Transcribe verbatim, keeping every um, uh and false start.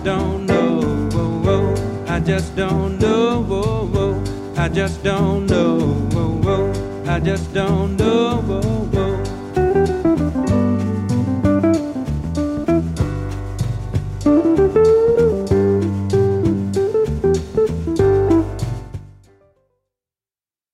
don't know. Whoa, whoa. I just don't know. Whoa, whoa. I just don't know. Whoa, whoa. I just don't know. Whoa, whoa.